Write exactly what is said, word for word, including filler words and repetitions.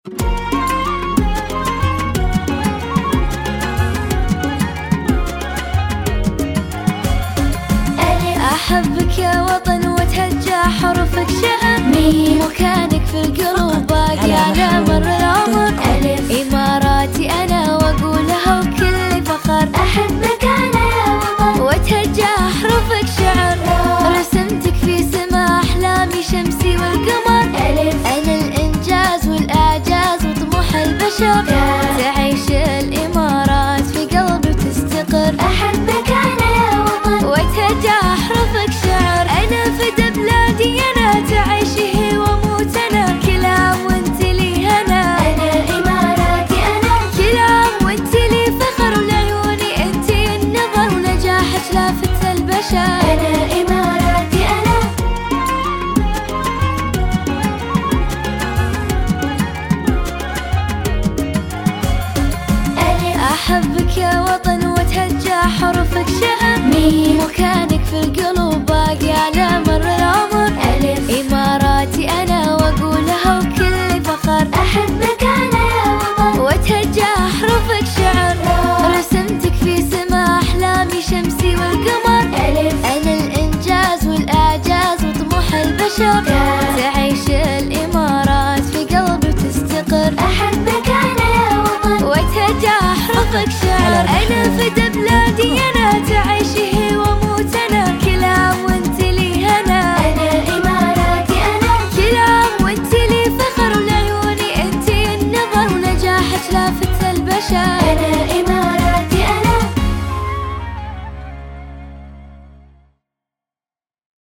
أحبك يا وطن وتهجى حروفك شعر، ميم وكانك في القلوب باقي على مر العمر. ألف إماراتي أنا وأقولها وكل فخر، أحبك أنا يا وطن وتهجى حروفك شعر. رسمتك في سما أحلامي شمسي والقمر. ألف أنا الإنجاز والإعجاز وطموح البشر، تعيش الإمارات في قلبي وتستقر. أحبك أنا يا وطن وتهجى حروفك شعر، أنا فدا بلادي أنا تعيشي وأموت أنا. كل عام وأنت لي هنا، أنا إماراتي أنا. كل عام وأنت لي فخر، ولعيوني أنت النظر، ونجاحك لافت البشر. أنا إماراتي أنا. أحبك يا وطن وتهجى حروفك شعر، ميم وكانك في القلوب باقي على مر العمر. ألف إماراتي أنا وأقولها وكل فخر، أحبك أنا يا وطن وتهجى حروفك شعر. رسمتك في سما أحلامي شمسي والقمر. ألف أنا الإنجاز والإعجاز وطموح البشر، تعيش الإمارات في قلبي وتستقر. أحبك أنا يا وطن وتهجى حروفك شعر، أنا فدا بلادي أنا تعيش